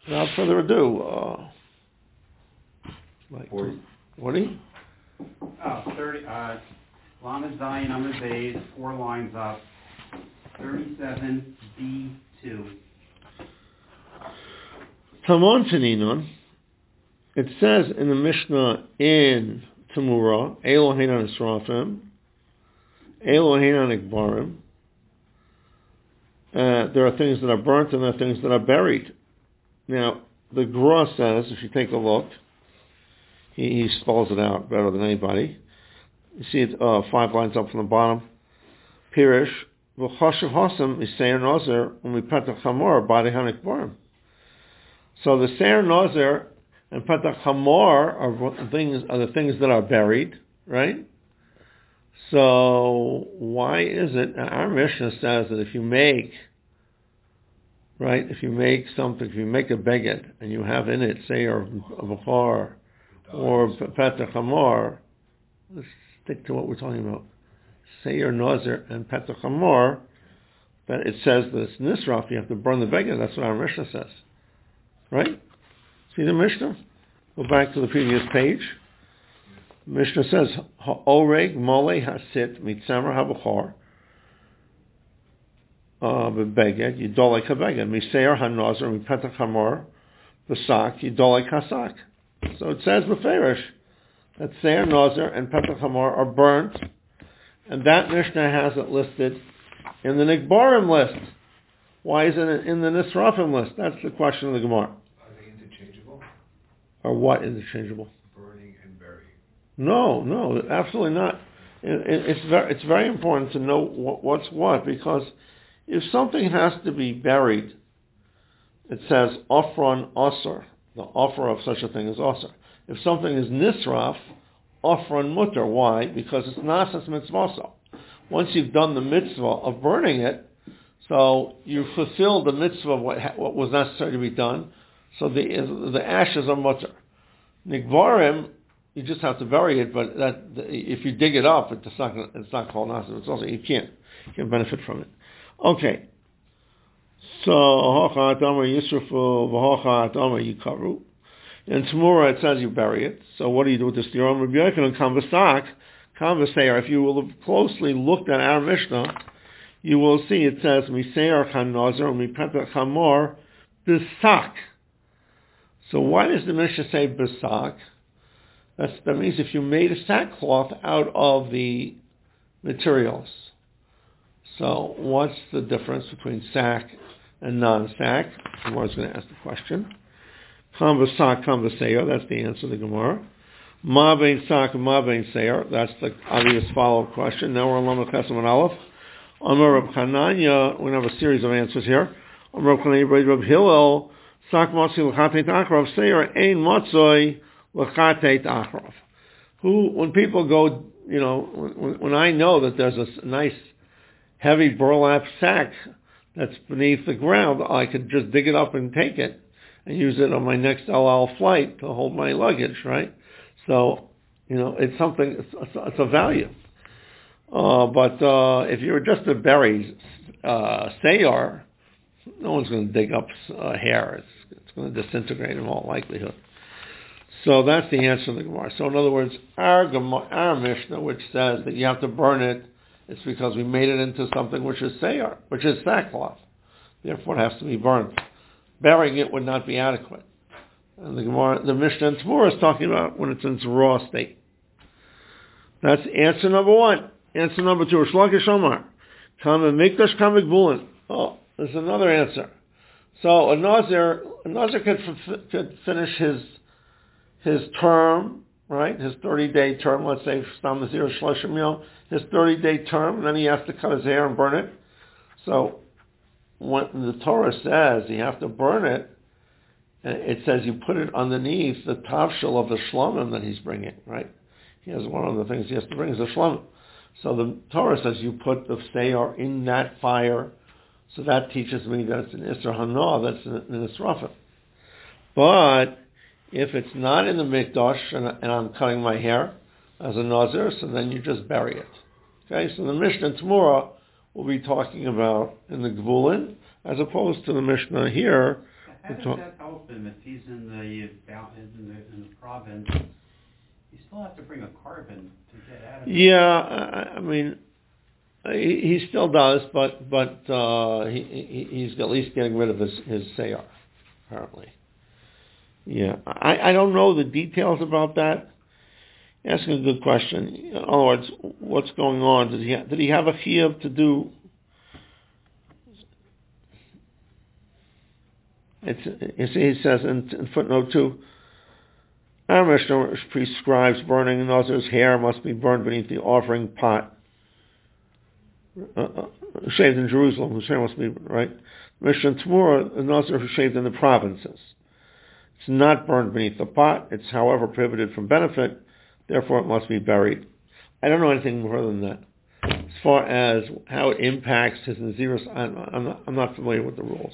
without further ado, 40. 40? 30, Lamed Zion Amud Beis, 4 lines up, 37B2. Tamon Taninon, it says in the Mishnah in Tamura, Elohein on Israfim, Elohein on Ikbarim, there are things that are burnt and there are things that are buried. Now, the Gra says, if you take a look, he spells it out better than anybody. You see it 5 lines up from the bottom. Pirish, v'chashav hasam is seir nozer u'mipetach hamor b'adei hanikbarim. So the seir nozer and petach hamor are the things that are buried, right? So why is it? Our Mishnah says that if you make something, if you make a beged and you have in it seir v'chor or petach hamor, let's stick to what we're talking about. Seir nozer and petach hamor, that it says that it's nisraf, you have to burn the beged. That's what our Mishnah says. Right? See the Mishnah? Go back to the previous page. Mishnah says, Ha'oreg mole hasit mitzamer habachor bebeged yidolek habeged miseir hanozer mipetach hamor b'sak yidolek hasak. So it says b'ferish that seir nozer and petach hamor are burnt, and that Mishnah has it listed in the Nikbarim list. Why isn't it in the Nisrafim list? That's the question of the Gemara. Are they interchangeable? Or what interchangeable? Burning and burying. No, absolutely not. It's very important to know what's what, because if something has to be buried, it says ofron osir. The offer of such a thing is osir. If something is nisraf, ofron mutter. Why? Because it's nasas mitzvah. Once you've done the mitzvah of burning it, so you fulfill the mitzvah of what was necessary to be done. So the ashes are mutter. Nikvarim, you just have to bury it, but if you dig it up, it's not called nasas. It's also you can't benefit from it. Okay. So yikaru. In Tamura it says you bury it. So what do you do with this? If you will have closely looked at our Mishnah, you will see it says miseir chanozer mipetach hamor b'sak. So why does the Mishnah say b'sak? That means if you made a sackcloth out of the materials. So what's the difference between sack and non-sack? Gemara's going to ask the question. Kam v'sak, kam v'seir, that's the answer to the Gemara. Ma bein sak, ma bein seir, that's the obvious follow-up question. Now we're on Lamed Ches and Aleph. Amar Reb Chananya, we have a series of answers here. Amar Reb Chananya, Reb Hillel, sak matzi l'chateit achrav, seir ein matzoi l'chateit achrav. When people go, when I know that there's a nice heavy burlap sack that's beneath the ground, I could just dig it up and take it and use it on my next El Al flight to hold my luggage, right? So, it's something, it's a value. But if you were just to bury Sayar, no one's going to dig up hair. It's going to disintegrate in all likelihood. So that's the answer to the Gemara. So in other words, our Mishnah, which says that you have to burn it, it's because we made it into something which is Sayar, which is sackcloth. Therefore it has to be burnt. Burying it would not be adequate. And the Mishnah in Tamura is talking about when it's in its raw state. That's answer number 1. Answer number 2, Shlakish Omar. Kam mikdash kam gvulin. Oh, there's another answer. So a Nazir could finish his term, right? His 30-day term, let's say Stam Nazir Shlashim Yom, his 30-day term, and then he has to cut his hair and burn it. So when the Torah says you have to burn it, it says you put it underneath the tavshil of the shlomim that he's bringing, right? He has one of the things he has to bring is a shlomim. So the Torah says you put the seir in that fire, so that teaches me that it's an Isser Hana, that's an Israfim. But if it's not in the mikdash and I'm cutting my hair as a nazir, so then you just bury it. Okay, so the Mishnah Tamura will be talking about in the Gvulin, as opposed to the Mishnah here, How does that help him if he's in the province? You still have to bring a carbon to get out of it. Yeah, I mean, he still does, but he's at least getting rid of his Seyar, apparently. Yeah, I don't know the details about that. You're asking a good question. In other words, what's going on? Did he have a chiyuv to do? He says in footnote 2, our Mishnah prescribes burning Nazir's hair must be burned beneath the offering pot. Shaved in Jerusalem, whose hair must be, right? Mishnah Tamura, a Nazir who shaved in the provinces. It's not burned beneath the pot. It's, however, prohibited from benefit. Therefore, it must be buried. I don't know anything more than that. As far as how it impacts his Nazirus, I'm not familiar with the rules.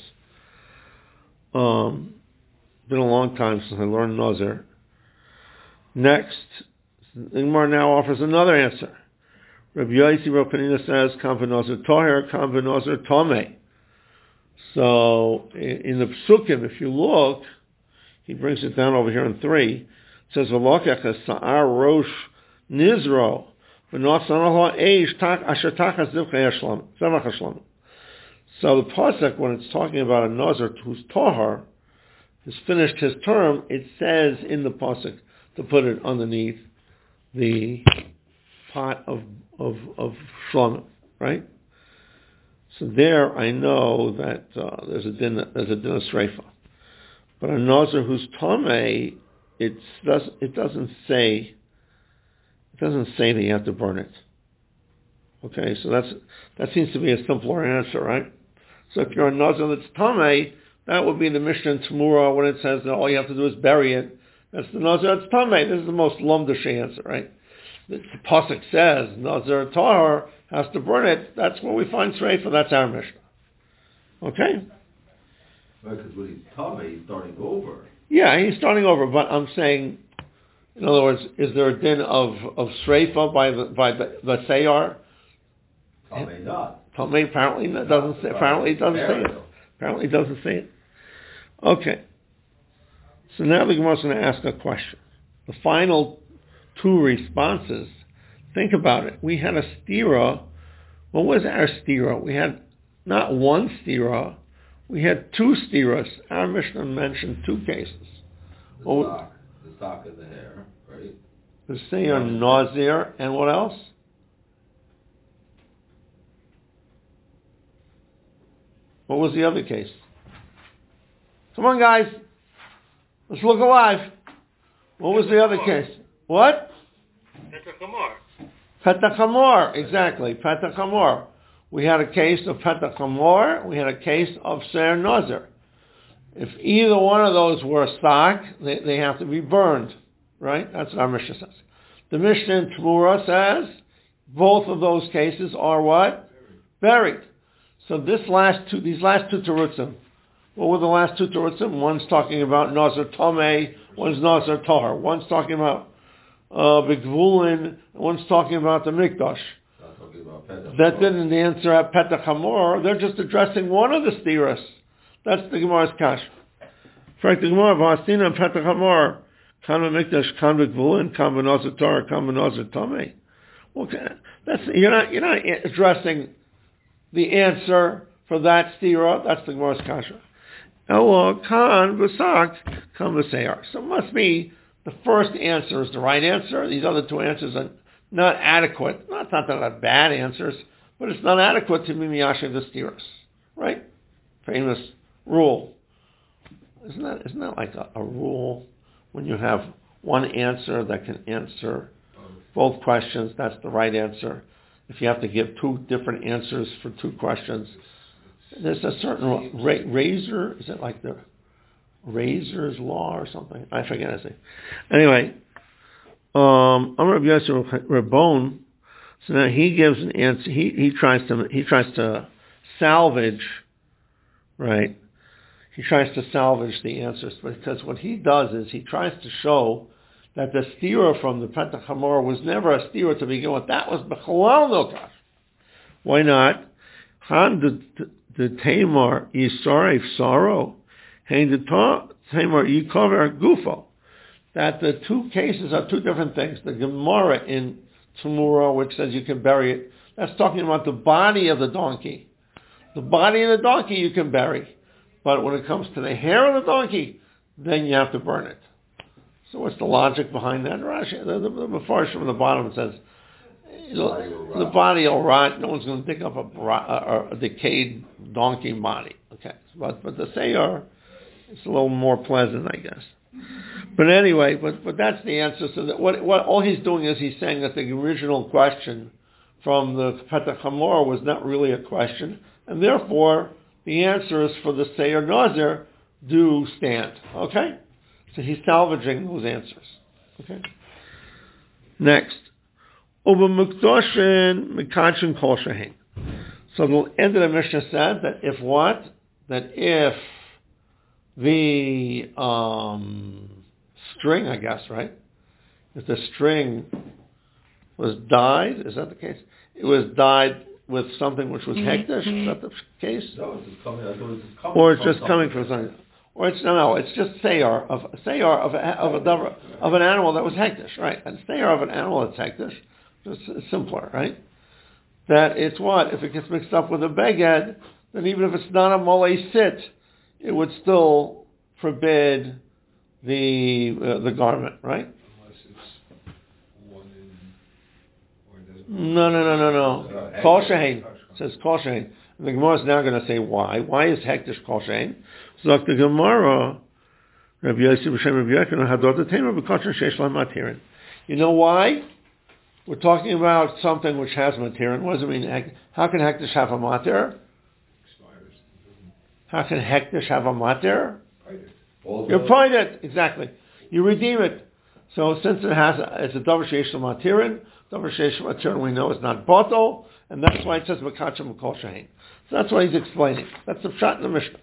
Been a long time since I learned Nazir. Next, the Gemara now offers another answer. Rabbi Yosi Rav Panina says, Kam v'Nazir Toher, Kam v'Nazir Tomei. So, in the Psukim, if you look, he brings it down over here in 3. It says, V'lokech es-sa'ar rosh nizro, v'nosan eish asher tachas zivchei hashlam. So the pasuk, when it's talking about a Nazir who's Tahar, has finished his term, it says in the pasuk to put it underneath the pot of shlamim, right? So there, I know that there's a din of sreifa, but a Nazir who's tamei, it doesn't say that you have to burn it. Okay, so that seems to be a simpler answer, right? So if you're a Nazir that's tamei, that would be the Mishnah in Tamura when it says that all you have to do is bury it. That's the Nazir that's tamei. This is the most lumdish answer, right? The pasuk says Nazir Tahar has to burn it. That's where we find sreifa. That's our Mishnah. Okay? Because when he's tamei, he's starting over. Yeah, he's starting over. But I'm saying, in other words, is there a din of sreifa by the Seyar? Tamei not. Tamei apparently doesn't say. Apparently it doesn't say it. Apparently it doesn't say it. Okay. So now the Gemara is going to ask a question. The final 2 responses. Think about it. We had a stira. What was our stira? We had not one stira. We had 2 stiras. Our Mishnah mentioned 2 cases. The sock of the hair, right? The Seyar Nazir, and what else? What was the other case? Come on, guys. Let's look alive. What was the other case? What? Petach Hamor. Exactly. Petach Hamor. We had a case of Petach Hamor. We had a case of Seyar Nazir. If either one of those were stock, they have to be burned. Right? That's what our Mishnah says. The Mishnah in Tamura says both of those cases are what? Buried. So these last two terutzim, what were the last 2 terutzim? One's talking about Nazir Tomei, one's Nazir Tahar. One's talking about B'Gvulin, one's talking about the Mikdash. That didn't answer at Petach Hamor. They're just addressing one of the stiras. That's the Gemara's kash. In fact, the Gemara V'Hastina and Petach Hamor, Kan Mikdash, Kan B'Gvulin, Kan B'Nazir Tahar, Kan B'Nazir Tomei. Okay, you're not addressing the answer for that stira. That's the Gemara's kasha. Elo kan v'sak kan v'seyar. So it must be the first answer is the right answer. These other 2 answers are not adequate. Not that they're not bad answers, but it's not adequate to be miyashiv the stiras. Right? Famous rule. Isn't that like a rule when you have one answer that can answer both questions? That's the right answer. If you have to give 2 different answers for 2 questions, there's a certain razor. Is it like the razor's law or something? I forget his name. Anyway, Amar Rabbi Yosef Rabon. So now he gives an answer. He tries to salvage, right? He tries to salvage the answers because what he does is he tries to show that the stira from the Petach Hamor was never a stira to begin with. That was b'chalal no kash. Why not? Han the Tamar Yisaref sorrow. That the two cases are two different things. The Gemara in Tumura, which says you can bury it, that's talking about the body of the donkey. The body of the donkey you can bury. But when it comes to the hair of the donkey, then you have to burn it. So what's the logic behind that? Rashi, the Mepharshim from the bottom says, the body will rot. No one's going to dig up a decayed donkey body. Okay, but the Seyar, it's a little more pleasant, I guess. But anyway, but that's the answer. So that what all he's doing is he's saying that the original question from the Petach Hamor was not really a question, and therefore the answers for the Seyar Nazir do stand. Okay, so he's salvaging those answers. Okay. Next, Uba Mukdoshin Mekachin Kol Shehin. So the end of the Mishnah said that if what? That if the string, I guess, right? If the string was dyed, is that the case? It was dyed with something which was hektish, is that the case? No, it's just coming, I thought it was just coming or it's from just coming from something. Or it's no, it's just sayar of an animal that was hektish, right? And sayar of an animal that's hektish, just simpler, right? That it's what? If it gets mixed up with a beged, then even if it's not a molei sit, it would still forbid the garment, right? Unless it's one in, or No. Kol shehin. It says kol shehin. And the Gemara is now going to say why. Why is hektish kol shehin? So like the Gemara, Rabbi Yossi b'shem Rabbi Yechon hadot tema b'kosher sheish lahem matirin. You know why? We're talking about something which has matirin. What does it mean? How can hektish have a matir? expires. How can hektish have a matir? Also, You appoint it, exactly. You redeem it. So since it's a davar sheish matirin, davar sheish matirin we know is not bottle, and that's why it says b'kachem b'kol shehin. So that's what he's explaining. That's the pshat in the Mishnah.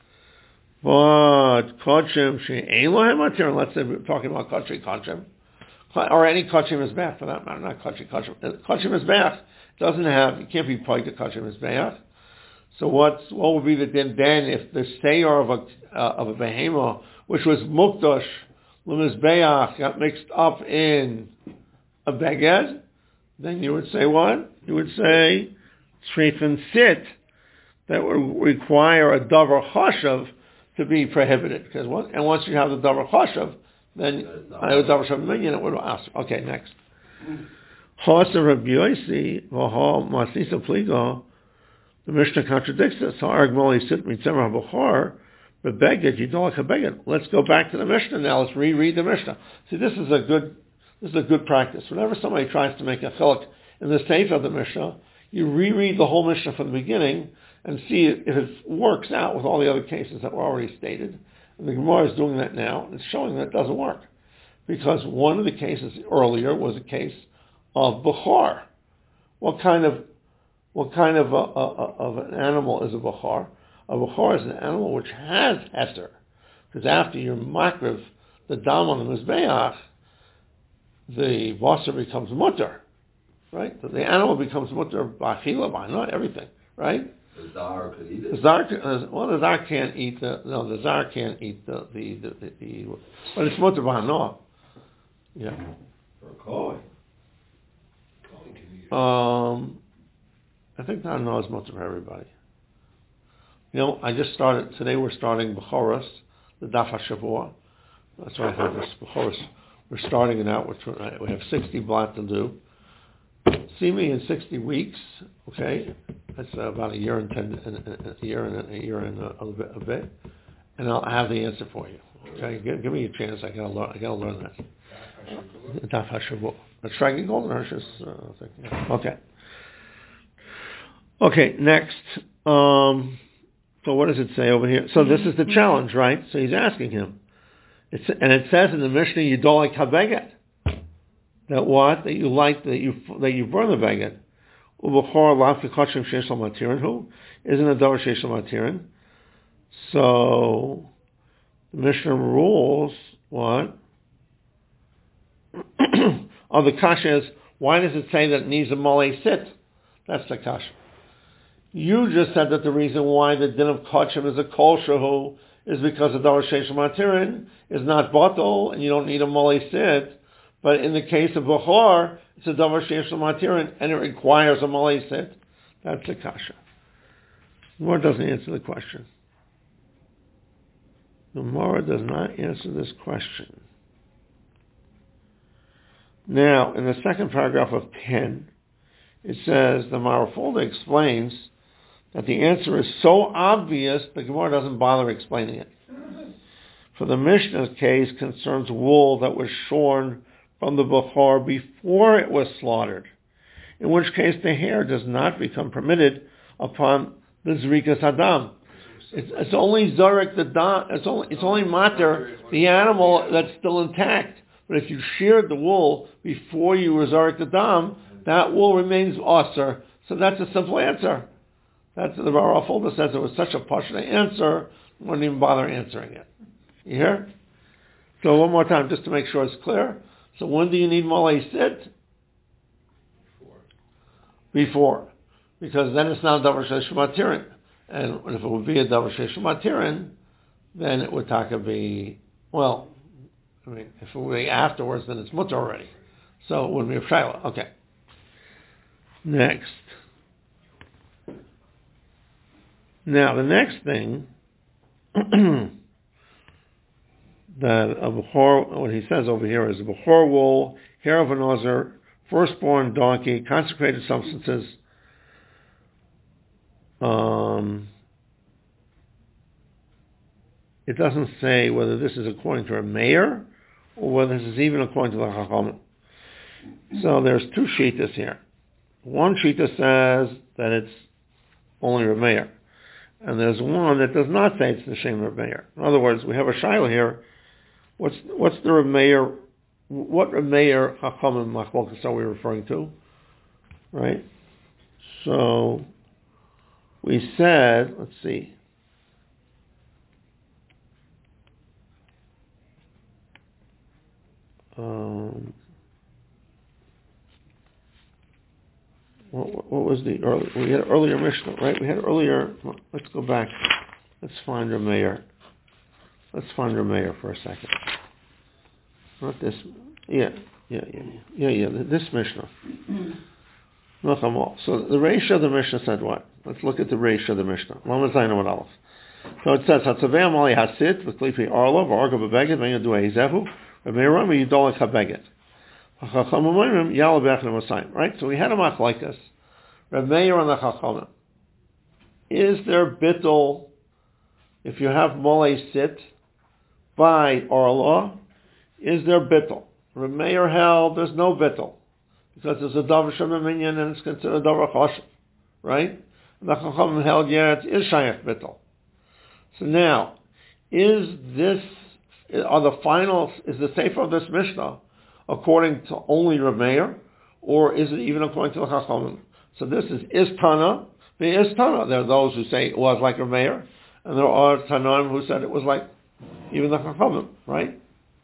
But kachem she'ein lohem matirin. Let's say we're talking about kachem, or any kachem mizbeach for that matter, not kachem. Kachem mizbeach doesn't have. You can't be paid to kachem mizbeach. So what would be the din then if the seyar of a behema, which was mukdash l'mizbeach, got mixed up in a beged? Then you would say what? You would say treif and sit that would require a davar chashav to be prohibited. Because once you have the davar chashav, then I would davar chashav minyan it would ask. Okay, next. Chasa Rabbi Yossi v'ha masisa pliga. The Mishnah contradicts this. Let's go back to the Mishnah now. Let's reread the Mishnah. See, this is a good practice. Whenever somebody tries to make a chiluk in the sefer of the Mishnah, you reread the whole Mishnah from the beginning and see if it works out with all the other cases that were already stated. And the Gemara is doing that now. And it's showing that it doesn't work. Because one of the cases earlier was a case of Bechor. What kind of an animal is a Bechor? A Bechor is an animal which has Heter. Because after your makriv, the dam on the Mizbeach, the Vasser becomes mutter. Right? So the animal becomes mutter by chila, by not everything. Right? the Zar could eat it. The Zar can't eat the Zar can't eat the but it's mutter by no. Yeah. For a koi. Koi can eat it. I think that no is mutter for everybody. I just started, today we're starting Bechoros, the Daf HaShavua. That's why I have this Bechoros. We're starting it out, we have 60 blot to do. See me in 60 weeks, okay? That's about a year and a bit. And I'll have the answer for you. Okay, give me a chance, I gotta learn that. Daf HaShavua. Let's try to get Golden Hirsch's thing. Okay. Okay, next. So what does it say over here? So this is the challenge, right? So he's asking him. It says in the Mishnah, you don't like habeget. That what? That you like, that you burn the beget. Ubechor lafke kachim sheish al matirin hu. Isn't a davar sheish al matirin. So the Mishnah rules, what? The kasha is, why does it say that it needs a molei sit? That's the kasha. You just said that the reason why the din of kachim is a kol shehu is because the davar sheish matirin is not bottle and you don't need a molei sit. But in the case of Bechor, it's a davar sheish matirin and it requires a molei sit. That's the kasha. Gemara doesn't answer the question. The Gemara does not answer this question. Now, in the second paragraph of 10, it says, the Marafulda explains that the answer is so obvious, the Gemara doesn't bother explaining it. For the Mishnah's case concerns wool that was shorn from the Bechor before it was slaughtered, in which case the hair does not become permitted upon the Zrikas Adam. It's only Zarek the dam. It's only matter the animal that's still intact. But if you sheared the wool before you Zarek the dam, that wool remains osir. So that's a simple answer. That's the Marafulda says it was such a pashut answer, we wouldn't even bother answering it. You hear? So one more time, just to make sure it's clear. So when do you need molei sit? Before. Because then it's not davar sheish matirin. And if it would be a davar sheish matirin, then it would be, well, I mean, if it would be afterwards, then it's mutter already. So it wouldn't be a shayla. Okay. Next. Now, the next thing that a Bechor, what he says over here is a Bechor wool, hair of an ozer, firstborn donkey, consecrated substances. It doesn't say whether this is according to a mayor or whether this is even according to the Chachamim. So there's two shittas here. One shitta says that it's only a mayor, and there's one that does not say it's the shem of mayor. In other words, we have a shaila here. What's the Rameir? What Rameir Chachamim Machlokas are we referring to? Right? So we said, let's see. What was the earlier? We had earlier Mishnah, right? We had earlier. Let's go back. Let's find Rameir. Let's find Rameir for a second. Not this. Yeah. This Mishnah. So the Reish of the Mishnah said what? Let's look at the Reish of the Mishnah. Lama Zayin Amud Aleph. So it says, Hatzavei Amali Hasit v'Klifi Arlo v'Arga b'Beged v'Yadu Eizehu v'Meiram v'Yidolek HaBeged v'Chachamim Yala B'Echnem Osayim. Right. So we had a machlekes. Rav Meir and the Chachamim. Is there bittul if you have molei sit by Arla? Is there bittul? Rav Meir held there's no bittul because it's a davar shemaminyan and it's considered a davar chashuv, right? And the Chachamim held it is shayach bittul. So now, is the sefer of this Mishnah according to only Rav Meir, or is it even according to the Chachamim? So this is Tana. There are those who say it was like Rav Meir, and there are Tanaim who said it was like even the Chachamim, right?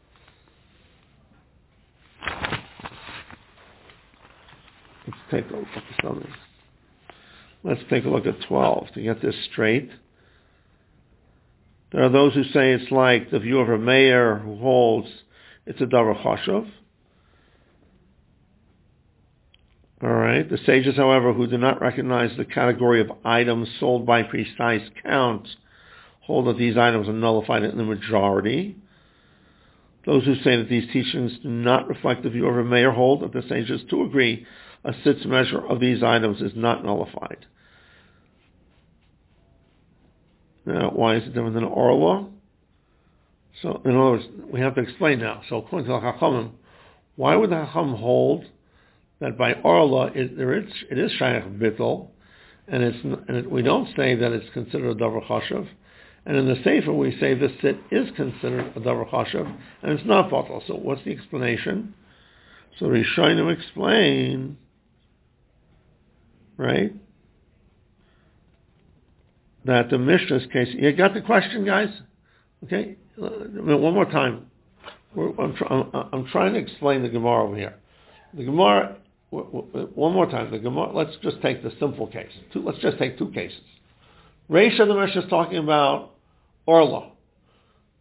Let's take a look at something. Let's take a look at 12 to get this straight. There are those who say it's like the view of a mayor who holds it's a davar chashuv. All right. The sages, however, who do not recognize the category of items sold by precise count, hold that these items are nullified in the majority. Those who say that these teachings do not reflect the view of a mayor hold that the sages too agree a sitz measure of these items is not nullified. Now, why is it different than Orla? So, in other words, we have to explain now. So, according to the Chachamim, why would the Chacham hold that by Orla it is shayach bittul, and we don't say that it's considered a davar chashuv, and in the sefer we say the sit is considered a davar chashuv, and it's not batal. So, what's the explanation? So, Rishonim explain, right? That the Mishnah's case, you got the question, guys? Okay, one more time. I'm trying to explain the Gemara over here. The Gemara, one more time. The Gemara. Let's just take the simple case. Let's just take two cases. Reish of the Mishnah is talking about Orla.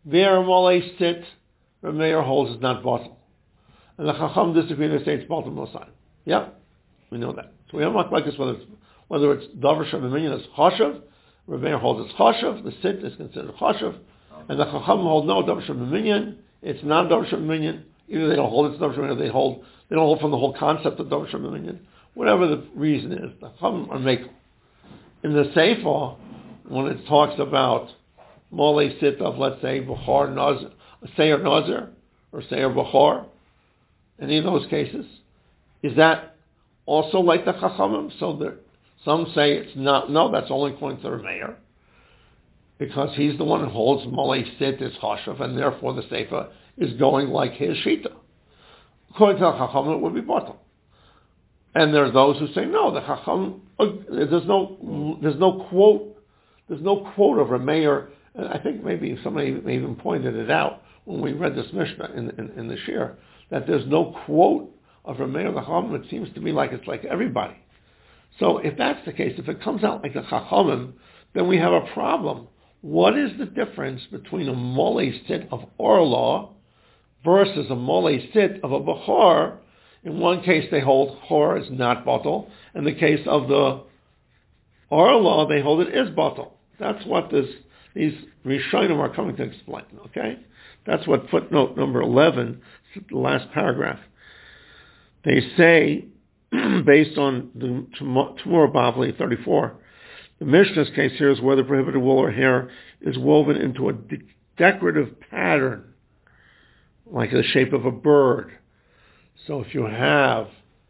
There, Molei sit, Rameir holds is not bottle. And the Chacham disagree, they say it's bottle Mosai. Yep, we know that. So we have not like this whether it's Davar Shabbaminyan is Choshev, Rameir holds it's Choshev, the sit is considered Choshev, and the Chacham hold no Davar Shabbaminyan, it's not Davar Shabbaminyan, either they don't hold it's Davar Shabbaminyan, they don't hold from the whole concept of Davar Shabbaminyan. Whatever the reason is, the Chacham are make. In the Sefer, when it talks about Molei sit of, let's say, Bechor Nazir, Seir Nazir, or Seir Bechor, any of those cases, is that also like the Chachamim? So some say it's not, no, that's only according to the Rameir, because he's the one who holds Molei sit is Chashav, and therefore the Sefer is going like his Shita. According to the Chachamim, it would be Batal. And there are those who say, no, the Chacham, there's no quote of Rameir. And I think maybe somebody may even pointed it out when we read this Mishnah in the Shir, that there's no quote of Rameir the Chacham. It seems to me like it's like everybody. So if that's the case, if it comes out like the Chachamim, then we have a problem. What is the difference between a Molei sit of Orla versus a Molei sit of a Bechor? In one case, they hold Chor is not bottle. In the case of the Orla, they hold it is bottle. That's what these Rishonim are coming to explain. Okay, that's what footnote number 11, the last paragraph. They say, based on the Tamur Bavli 34, the Mishnah's case here is whether prohibited wool or hair is woven into a decorative pattern, like the shape of a bird. So if you have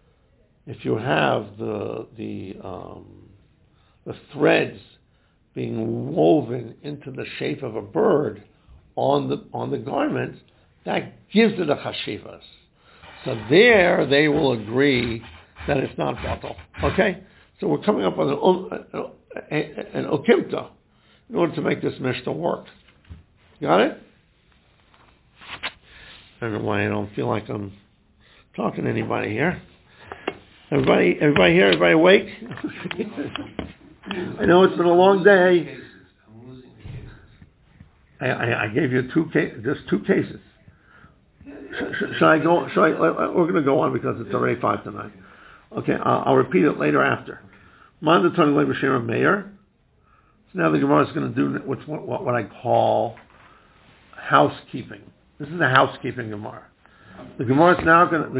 the threads being woven into the shape of a bird on the garment, that gives it a chashivas. So there they will agree that it's not batal. Okay, so we're coming up with an okimta in order to make this Mishnah work. Got it? I don't know why I don't feel like I'm talking to anybody here. Everybody here? Everybody awake? I know it's been a long day. I'm losing the cases. I gave you just two cases. Should I go? We're going to go on because it's already 5 to 9. Okay, I'll repeat it later after. Mandatory labor share of mayor. So now the Gemara is going to do what I call housekeeping. This is a housekeeping Gemara. The Gemara is now going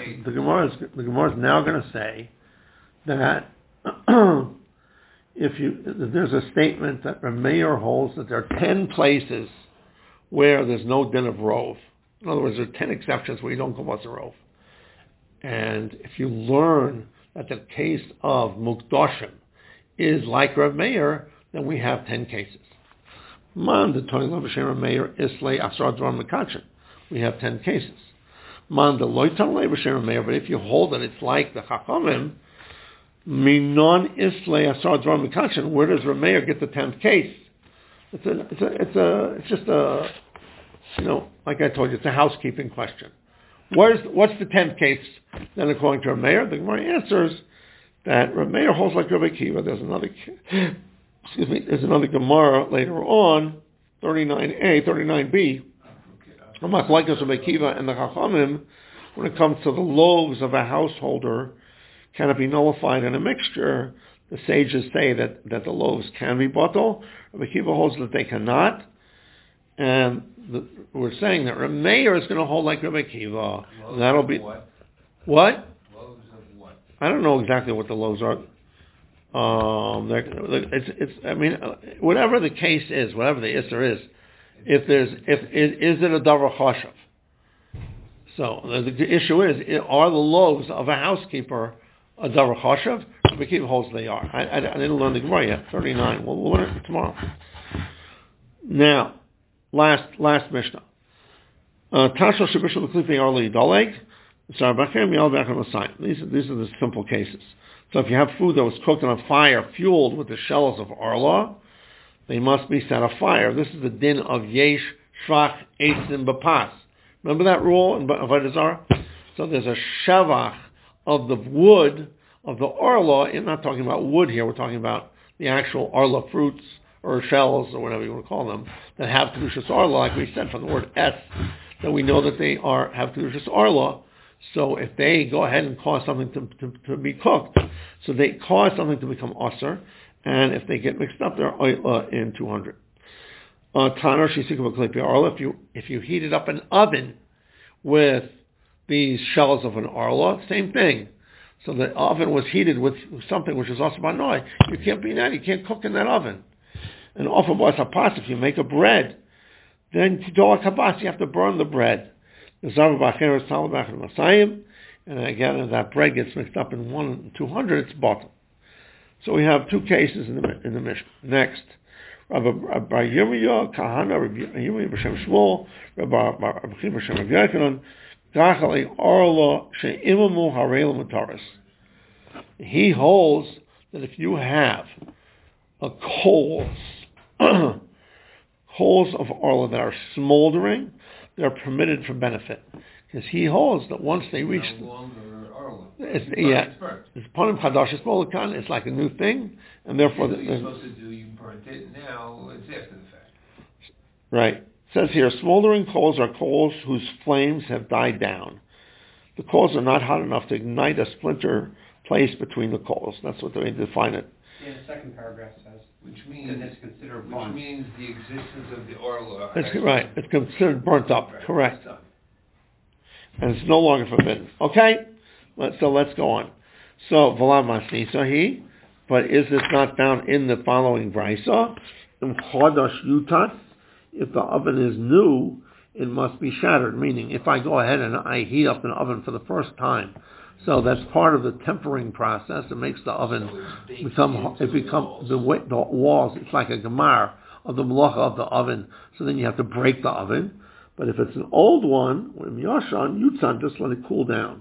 to say that there's a statement that Rameir holds that there are 10 places where there's no din of rov. In other words, there are 10 exceptions where you don't go what's a rov. And if you learn that the case of Mukdoshim is like Rav Meir, then we have 10 cases. Mandatory Lavashem Rav Meir Islay Asar Dvar Mekachin. We have 10 cases. Mandatory Lavashem Rav Meir, but if you hold that it's like the Chachamim, Minon Islay Asar Dvar Mekachin, where does Rav Meir get the 10th case? It's just a, like I told you, it's a housekeeping question. What's the 10th case then according to Rav Meir? The Gemara answers that Rav Meir holds like Rabbi Akiva. There's another Gemara later on, 39a, 39b. Like Rabbi Akiva and the Chachamim, when it comes to the loaves of a householder, can it be nullified in a mixture? The sages say that the loaves can be batal. Rabbi Akiva holds that they cannot. And we're saying that Rav Meir is going to hold like Rabbi Akiva. Loaves that'll of be what? What? Loaves of what? I don't know exactly what the loaves are. Whatever the case is, whatever the isser is, is it a davar chashav? So the issue is, are the loaves of a housekeeper a davar chashav? Rabbi Akiva holds they are. I didn't learn the Gemara yet. 39. We'll learn it tomorrow. Now. Last Mishnah. Tashel Shabishal Klifi Arli Daleg. These are the simple cases. So if you have food that was cooked on a fire fueled with the shells of arla, they must be set afire. This is the din of yesh shvach eitzim b'pas. Remember that rule in Avodah Zarah? So there's a shavach of the wood of the arla. I'm not talking about wood here. We're talking about the actual arla fruits or shells, or whatever you want to call them, that have Kedushas Arla, like we said from the word S, then we know that they have Kedushas Arla. So if they go ahead and cause something to be cooked, so they cause something to become Asr, and if they get mixed up, they're in 200. Tanor Shisikah Klipi Arla, if you heated up an oven with these shells of an Arla, same thing. So the oven was heated with something which is also banoi. You can't be that. You can't cook in that oven. And often, if you make a bread, then tidoa kabas, you have to burn the bread. And again, if that bread gets mixed up in 1 and 200, it's bottom. So we have two cases in the Mishnah. Next, Rabbi Yirmiyah, Kahana, Rabbi Yirmiyah b'Shem Shmuel, Rabbi Achim b'Shem Rabbi Yochanan, Gachali Orla she'imamu harei l'mutaris. He holds that if you have a coals of Orla that are smoldering, they're permitted for benefit. Because he holds that once they reach... No longer Arla. It's Panim Chadash, it's Molokan, it's like a new thing, and therefore... What you're supposed to do, you burnt it, now it's after the fact. Right. It says here, smoldering coals are coals whose flames have died down. The coals are not hot enough to ignite a splinter placed between the coals. That's what they define it. Yeah, the second paragraph says. Which means it's considered which burnt. means the existence of the Orla. Right. It's considered burnt up. Right. Correct. And it's no longer forbidden. Okay? So let's go on. So, V'la Masnisahi, but is this not found in the following Brisa? Chodash Yutas, if the oven is new, it must be shattered. Meaning, if I go ahead and I heat up an oven for the first time, so that's part of the tempering process. It makes the oven become the walls. It's like a gemar of the malacha of the oven. So then you have to break the oven. But if it's an old one, when yashan yutzan, just let it cool down.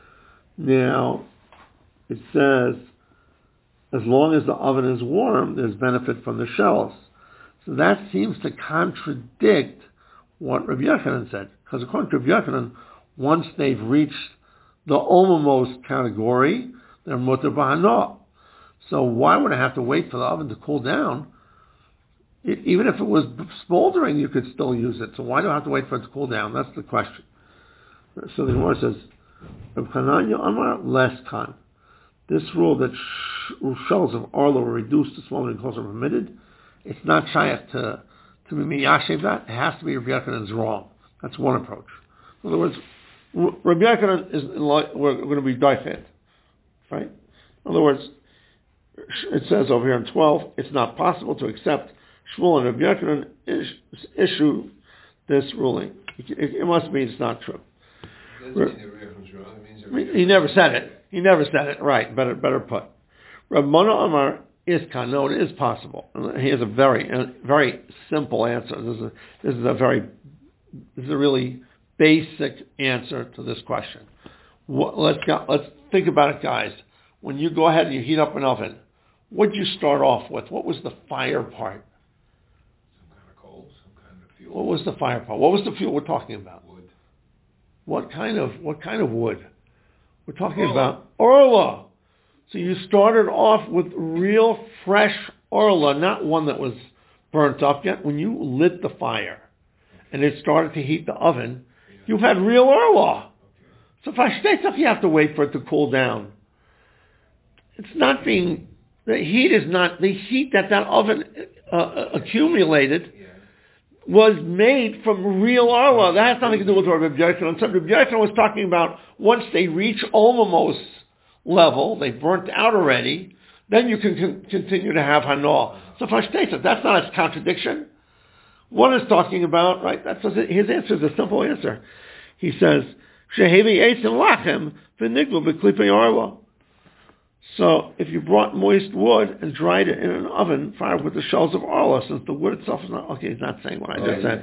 Now, it says, as long as the oven is warm, there's benefit from the shells. So that seems to contradict what Rabbi Yochanan said. Because according to Rabbi Yochanan, once they've reached the almost category, they're mutar b'hana. So why would I have to wait for the oven to cool down? Even if it was smoldering, you could still use it. So why do I have to wait for it to cool down? That's the question. So the Gemara says, Reb Chananya Amar less kan. This rule that shells of arlo were reduced to smoldering coals are permitted, it's not shaykh to be miyashev that. It has to be Rabbi Yochanan's wrong. That's one approach. In other words, Rabbi Yochanan is we're going to be daifed, right? In other words, it says over here in 12, it's not possible to accept Shmuel and Rabbi Yochanan issue this ruling. It must mean it's not true. It doesn't mean Rabbi Yochanan's wrong. It means He never said it. He never said it. Right. Better put. Rabbana Amar is kan. No, it is possible. He has a very simple answer. This is a really basic answer to this question. Let's think about it, guys. When you go ahead and you heat up an oven, what did you start off with? What was the fire part? some kind of coal, some kind of fuel. What was the fire part? What was the fuel we're talking about? Wood. What kind of wood? We're talking about orla. So you started off with real fresh orla, not one that was burnt up yet. When you lit the fire and it started to heat the oven, you had real orla. So if you have to wait for it to cool down. It's not being, the heat that oven accumulated was made from real orla. That has nothing to do with Rabbi Yochanan. So Rabbi Yochanan was talking about once they reach almost level, they burnt out already, then you can continue to have hana. So that's not a contradiction. One is talking about, right, his answer is a simple answer. He says, Shehevi eitzim lachem v'niglu b'klipei arla. So if you brought moist wood and dried it in an oven, fired with the shells of arla, since the wood itself is not, okay, he's not saying what I just said.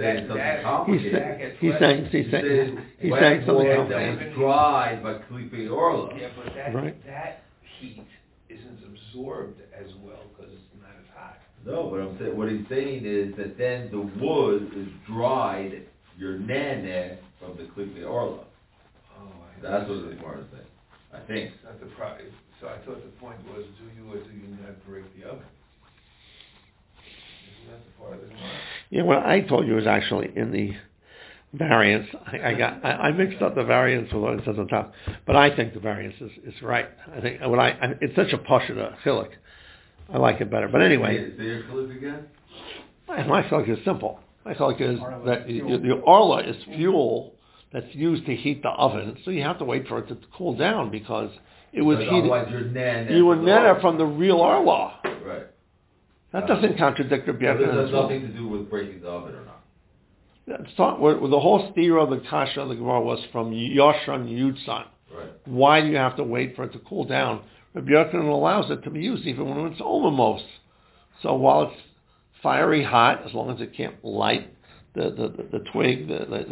He's saying something complicated. Dried by klipei arla. Yeah, but that heat isn't absorbed as well because it's not as hot. No, but what he's saying is that then the wood is dried, your nene, from the klipei arla. Oh, That's what the Gemara is saying. I think. It's not the price. So I thought the point was, do you or do you not break the oven? That's a part of the Gemara. Yeah, what I told you was actually in the variance. I mixed up the variance with what it says on top, but I think the variance is right. I think it's such a pashut chilik. I like it better. But anyway, Say your chilik again? my chilik is simple. My chilik is that the arla is fuel that's used to heat the oven, so you have to wait for it to cool down because it was heated. Otherwise your nen. You would nana from the real arla. Right. That doesn't contradict Rabbi But this Yochanan has as well. nothing to do with breaking the oven or not. The whole stira of the kasha of the Gemara was from Yoshan Yudsan. Right. Why do you have to wait for it to cool down? Rabbi Yochanan allows it to be used even when it's almost. So while it's fiery hot, as long as it can't light the twig,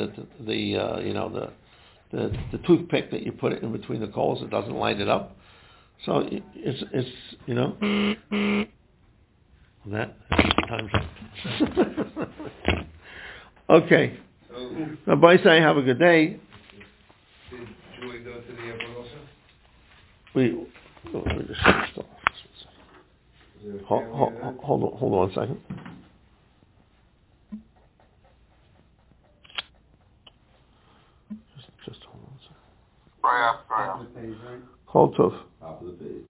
the toothpick that you put it in between the coals, it doesn't light it up. So it's that time's up. Okay. So, Now, bye, say have a good day. did Julie go to the airport also? We just Was there a family event? hold on a second. Just hold on a second. With these, right? Hold tough. Top of the page.